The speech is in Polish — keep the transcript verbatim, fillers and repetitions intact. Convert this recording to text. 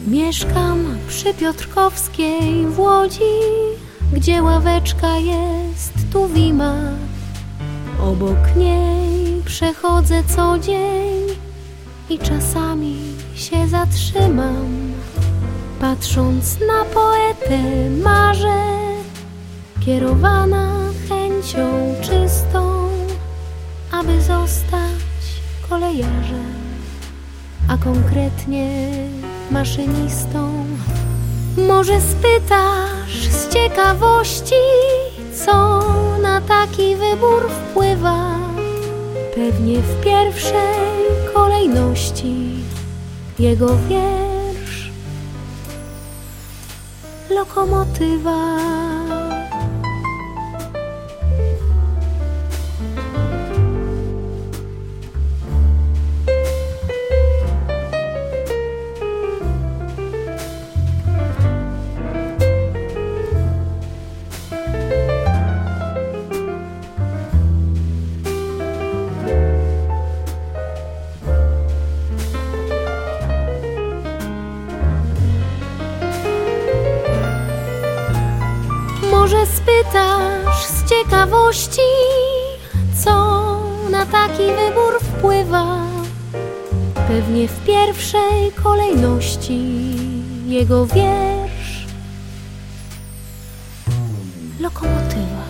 Mieszkam przy Piotrkowskiej w Łodzi, gdzie ławeczka jest tu wima. Obok niej przechodzę co dzień i czasami się zatrzymam. Patrząc na poetę marzę, kierowana chęcią czystą, aby zostać kolejarzem, a konkretnie maszynistą. Może spytasz z ciekawości, co na taki wybór wpływa? Pewnie w pierwszej kolejności jego wiersz Lokomotywa. Może spytasz z ciekawości, co na taki wybór wpływa? Pewnie w pierwszej kolejności jego wiersz Lokomotywa.